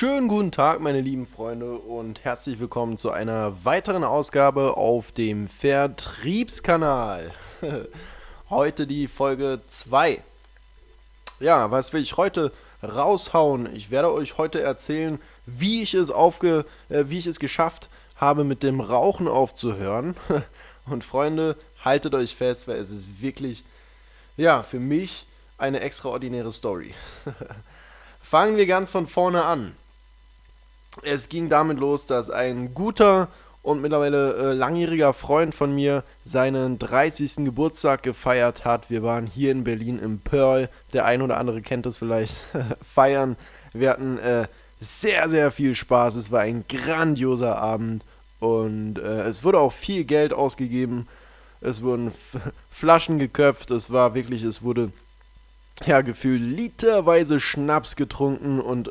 Schönen guten Tag, meine lieben Freunde, und herzlich willkommen zu einer weiteren Ausgabe auf dem Vertriebskanal. Heute die Folge 2. Ja, was will ich heute raushauen? Ich werde euch heute erzählen, wie ich es geschafft habe, mit dem Rauchen aufzuhören. Und Freunde, haltet euch fest, weil es ist wirklich, ja, für mich eine extraordinäre Story. Fangen wir ganz von vorne an. Es ging damit los, dass ein guter und mittlerweile langjähriger Freund von mir seinen 30. Geburtstag gefeiert hat. Wir waren hier in Berlin im Pearl, der ein oder andere kennt das vielleicht, feiern. Wir hatten sehr, sehr viel Spaß. Es war ein grandioser Abend und es wurde auch viel Geld ausgegeben. Es wurden Flaschen geköpft. Es wurde ja gefühlt literweise Schnaps getrunken und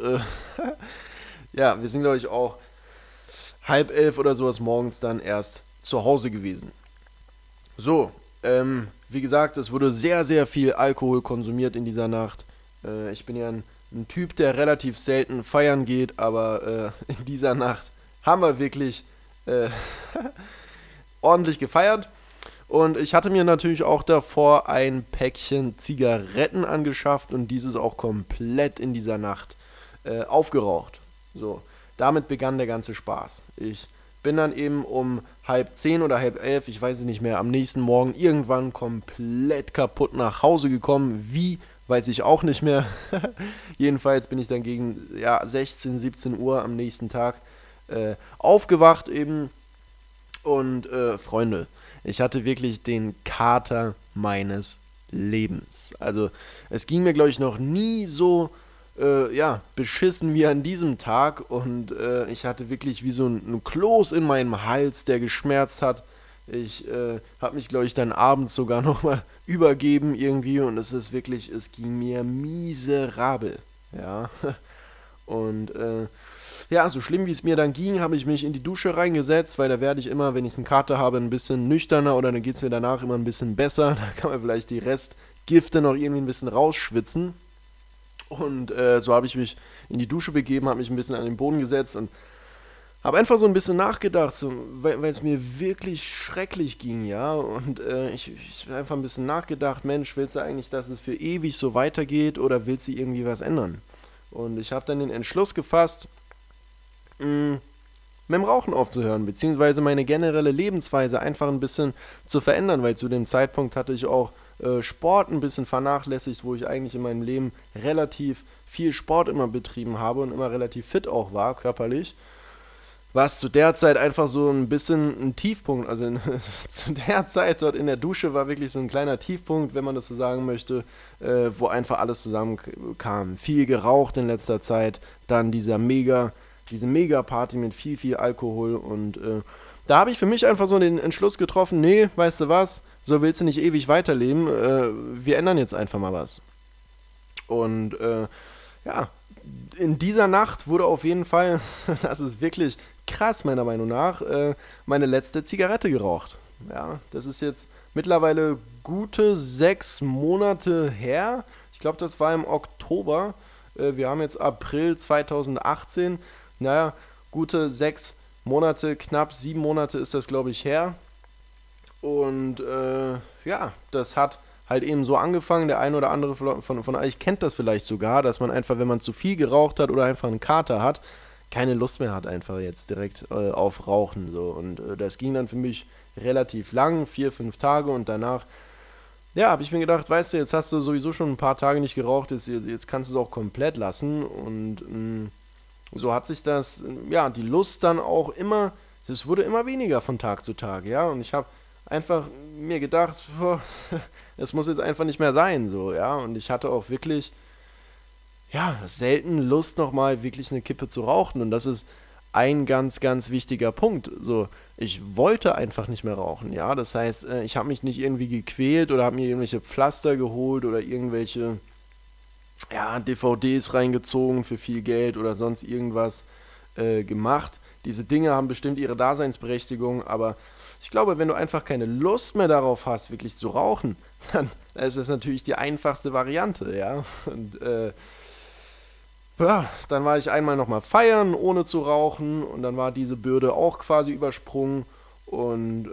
ja, wir sind, glaube ich, auch 10:30 oder sowas morgens dann erst zu Hause gewesen. So, wie gesagt, es wurde sehr, sehr viel Alkohol konsumiert in dieser Nacht. Ich bin ja ein Typ, der relativ selten feiern geht, aber in dieser Nacht haben wir wirklich äh, ordentlich gefeiert. Und ich hatte mir natürlich auch davor ein Päckchen Zigaretten angeschafft und dieses auch komplett in dieser Nacht aufgeraucht. So, damit begann der ganze Spaß. Ich bin dann eben um 10:30 oder 10:30, ich weiß es nicht mehr, am nächsten Morgen irgendwann komplett kaputt nach Hause gekommen. Wie, weiß ich auch nicht mehr. Jedenfalls bin ich dann gegen 16, 17 Uhr am nächsten Tag aufgewacht eben. Und Freunde, ich hatte wirklich den Kater meines Lebens. Also es ging mir, glaube ich, noch nie so beschissen wie an diesem Tag und ich hatte wirklich wie so ein Kloß in meinem Hals, der geschmerzt hat. Ich habe mich, glaube ich, dann abends sogar nochmal übergeben irgendwie und es ging mir miserabel, ja. Und ja, so schlimm wie es mir dann ging, habe ich mich in die Dusche reingesetzt, weil da werde ich immer, wenn ich einen Kater habe, ein bisschen nüchterner oder dann geht es mir danach immer ein bisschen besser. Da kann man vielleicht die Restgifte noch irgendwie ein bisschen rausschwitzen. Und so habe ich mich in die Dusche begeben, habe mich ein bisschen an den Boden gesetzt und habe einfach so ein bisschen nachgedacht, so, weil es mir wirklich schrecklich ging, ja. Und ich habe einfach ein bisschen nachgedacht, Mensch, willst du eigentlich, dass es für ewig so weitergeht oder willst du irgendwie was ändern? Und ich habe dann den Entschluss gefasst, mit dem Rauchen aufzuhören, beziehungsweise meine generelle Lebensweise einfach ein bisschen zu verändern, weil zu dem Zeitpunkt hatte ich auch Sport ein bisschen vernachlässigt, wo ich eigentlich in meinem Leben relativ viel Sport immer betrieben habe und immer relativ fit auch war, körperlich. Was zu der Zeit einfach so ein bisschen ein Tiefpunkt, also zu der Zeit dort in der Dusche war wirklich so ein kleiner Tiefpunkt, wenn man das so sagen möchte, wo einfach alles zusammenkam. Viel geraucht in letzter Zeit, dann diese Mega-Party mit viel, viel Alkohol und da habe ich für mich einfach so den Entschluss getroffen, nee, weißt du was, so willst du nicht ewig weiterleben, wir ändern jetzt einfach mal was. Und ja, in dieser Nacht wurde auf jeden Fall, das ist wirklich krass meiner Meinung nach, meine letzte Zigarette geraucht. Ja, das ist jetzt mittlerweile gute 6 Monate her. Ich glaube, das war im Oktober. Wir haben jetzt April 2018. Naja, gute 6 Monate, knapp 7 Monate ist das, glaube ich, her. Und ja, das hat halt eben so angefangen. Der ein oder andere von euch kennt das vielleicht sogar, dass man einfach, wenn man zu viel geraucht hat oder einfach einen Kater hat, keine Lust mehr hat einfach jetzt direkt auf Rauchen. So. Und das ging dann für mich relativ lang, 4, 5 Tage und danach, ja, habe ich mir gedacht, weißt du, jetzt hast du sowieso schon ein paar Tage nicht geraucht, jetzt kannst du es auch komplett lassen. Und so hat sich das, ja, die Lust dann auch immer, es wurde immer weniger von Tag zu Tag, ja. Und ich habe einfach mir gedacht, boah, es muss jetzt einfach nicht mehr sein, so, ja. Und ich hatte auch wirklich, ja, selten Lust, nochmal wirklich eine Kippe zu rauchen. Und das ist ein ganz, ganz wichtiger Punkt. So, ich wollte einfach nicht mehr rauchen, ja. Das heißt, ich habe mich nicht irgendwie gequält oder habe mir irgendwelche Pflaster geholt oder irgendwelche, ja, DVDs reingezogen für viel Geld oder sonst irgendwas gemacht. Diese Dinge haben bestimmt ihre Daseinsberechtigung, aber ich glaube, wenn du einfach keine Lust mehr darauf hast, wirklich zu rauchen, dann ist das natürlich die einfachste Variante, ja. Und Ja, dann war ich einmal nochmal feiern, ohne zu rauchen, und dann war diese Bürde auch quasi übersprungen. Und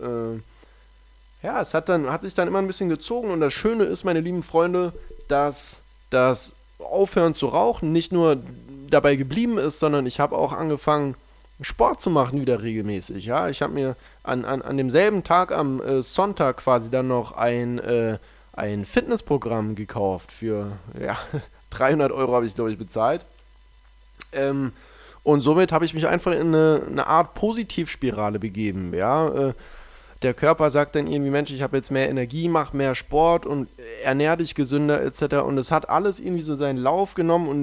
ja, hat sich dann immer ein bisschen gezogen. Und das Schöne ist, meine lieben Freunde, dass das Aufhören zu rauchen nicht nur dabei geblieben ist, sondern ich habe auch angefangen, Sport zu machen wieder regelmäßig. Ja, ich habe mir an demselben Tag am Sonntag quasi dann noch ein Fitnessprogramm gekauft für, ja, 300 Euro habe ich, glaube ich, bezahlt. Ähm, und somit habe ich mich einfach in eine Art Positivspirale begeben. Ja, der Körper sagt dann irgendwie, Mensch, ich habe jetzt mehr Energie, mach mehr Sport und ernähr dich gesünder etc. Und es hat alles irgendwie so seinen Lauf genommen und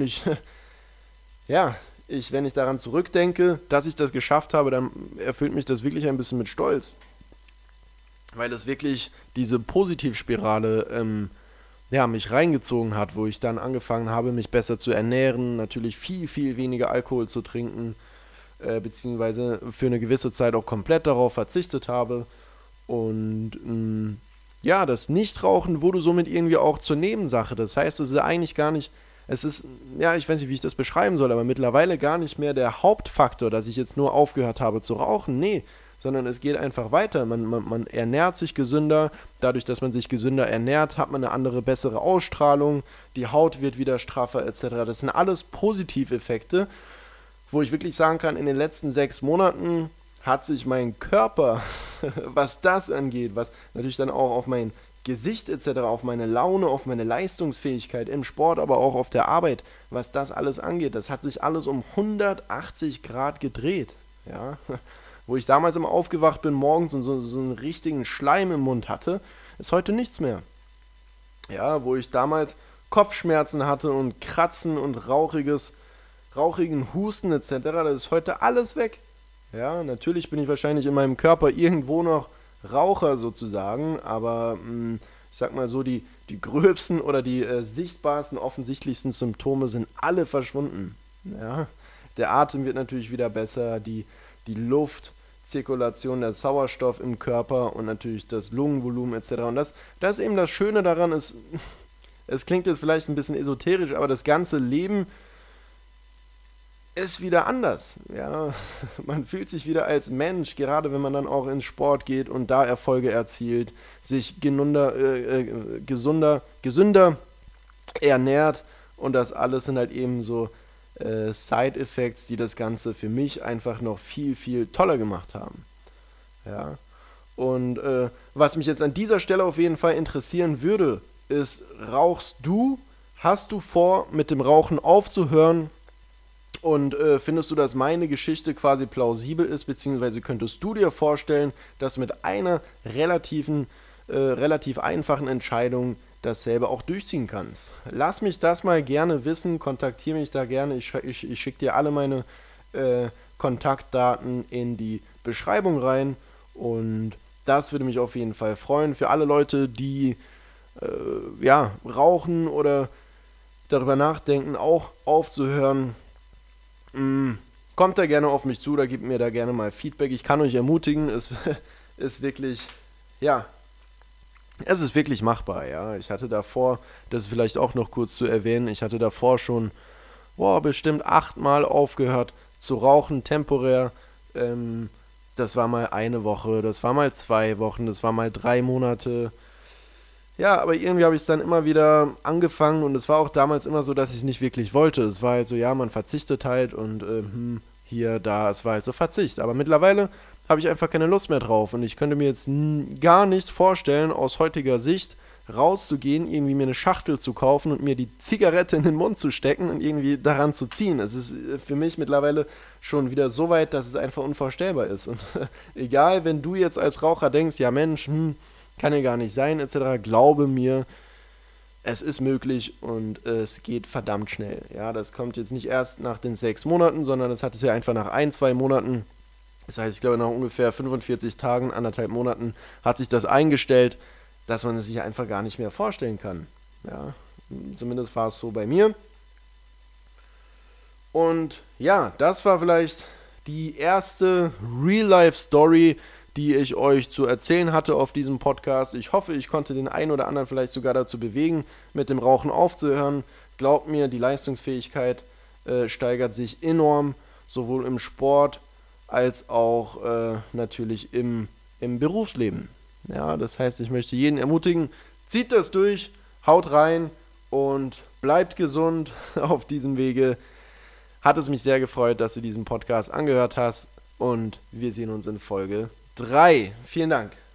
ja, wenn ich daran zurückdenke, dass ich das geschafft habe, dann erfüllt mich das wirklich ein bisschen mit Stolz. Weil es wirklich diese Positivspirale ja, mich reingezogen hat, wo ich dann angefangen habe, mich besser zu ernähren, natürlich viel, viel weniger Alkohol zu trinken, beziehungsweise für eine gewisse Zeit auch komplett darauf verzichtet habe. Und ja, das Nichtrauchen wurde somit irgendwie auch zur Nebensache. Das heißt, es ist eigentlich gar nicht, es ist, ja, ich weiß nicht, wie ich das beschreiben soll, aber mittlerweile gar nicht mehr der Hauptfaktor, dass ich jetzt nur aufgehört habe zu rauchen. Nee, sondern es geht einfach weiter. Man ernährt sich gesünder. Dadurch, dass man sich gesünder ernährt, hat man eine andere, bessere Ausstrahlung. Die Haut wird wieder straffer etc. Das sind alles Positiveffekte, wo ich wirklich sagen kann, in den letzten 6 Monaten hat sich mein Körper, was das angeht, was natürlich dann auch auf mein Gesicht etc., auf meine Laune, auf meine Leistungsfähigkeit im Sport, aber auch auf der Arbeit, was das alles angeht, das hat sich alles um 180 Grad gedreht. Ja? Wo ich damals immer aufgewacht bin morgens und so einen richtigen Schleim im Mund hatte, ist heute nichts mehr. Ja, wo ich damals Kopfschmerzen hatte und Kratzen und rauchigen Husten etc., das ist heute alles weg. Ja, natürlich bin ich wahrscheinlich in meinem Körper irgendwo noch Raucher sozusagen, aber ich sag mal so, die gröbsten oder die sichtbarsten, offensichtlichsten Symptome sind alle verschwunden. Ja, der Atem wird natürlich wieder besser, die Luftzirkulation, der Sauerstoff im Körper und natürlich das Lungenvolumen etc. Und das ist eben das Schöne daran, es klingt jetzt vielleicht ein bisschen esoterisch, aber das ganze Leben ist wieder anders. Ja, man fühlt sich wieder als Mensch, gerade wenn man dann auch ins Sport geht und da Erfolge erzielt, sich gesünder ernährt, und das alles sind halt eben so Side-Effects, die das Ganze für mich einfach noch viel, viel toller gemacht haben. Ja. Und was mich jetzt an dieser Stelle auf jeden Fall interessieren würde, ist, rauchst du? Hast du vor, mit dem Rauchen aufzuhören? Und findest du, dass meine Geschichte quasi plausibel ist, beziehungsweise könntest du dir vorstellen, dass mit einer relativ einfachen Entscheidung dasselbe auch durchziehen kannst? Lass mich das mal gerne wissen, kontaktiere mich da gerne, ich schicke dir alle meine Kontaktdaten in die Beschreibung rein, und das würde mich auf jeden Fall freuen. Für alle Leute, die ja, rauchen oder darüber nachdenken, auch aufzuhören, kommt da gerne auf mich zu, da gebt mir da gerne mal Feedback. Ich kann euch ermutigen, es ist wirklich, ja, es ist wirklich machbar, ja. Ich hatte davor, das ist vielleicht auch noch kurz zu erwähnen, ich hatte davor schon, bestimmt 8-mal aufgehört zu rauchen, temporär. Das war mal eine Woche, das war mal 2 Wochen, das war mal 3 Monate. Ja, aber irgendwie habe ich es dann immer wieder angefangen, und es war auch damals immer so, dass ich es nicht wirklich wollte. Es war halt so, ja, man verzichtet halt und hier, da, es war halt so Verzicht. Aber mittlerweile habe ich einfach keine Lust mehr drauf, und ich könnte mir jetzt gar nicht vorstellen, aus heutiger Sicht rauszugehen, irgendwie mir eine Schachtel zu kaufen und mir die Zigarette in den Mund zu stecken und irgendwie daran zu ziehen. Es ist für mich mittlerweile schon wieder so weit, dass es einfach unvorstellbar ist. Und egal, wenn du jetzt als Raucher denkst, ja Mensch, kann ja gar nicht sein, etc., glaube mir, es ist möglich und es geht verdammt schnell. Ja, das kommt jetzt nicht erst nach den 6 Monaten, sondern das hat es ja einfach nach 1-2 Monaten. Das heißt, ich glaube, nach ungefähr 45 Tagen, 1,5 Monaten, hat sich das eingestellt, dass man es sich einfach gar nicht mehr vorstellen kann. Ja, zumindest war es so bei mir. Und ja, das war vielleicht die erste Real-Life-Story, die ich euch zu erzählen hatte auf diesem Podcast. Ich hoffe, ich konnte den einen oder anderen vielleicht sogar dazu bewegen, mit dem Rauchen aufzuhören. Glaubt mir, die Leistungsfähigkeit steigert sich enorm, sowohl im Sport als auch natürlich im Berufsleben. Ja, das heißt, ich möchte jeden ermutigen, zieht das durch, haut rein und bleibt gesund auf diesem Wege. Hat es mich sehr gefreut, dass du diesen Podcast angehört hast und wir sehen uns in Folge 3. Vielen Dank.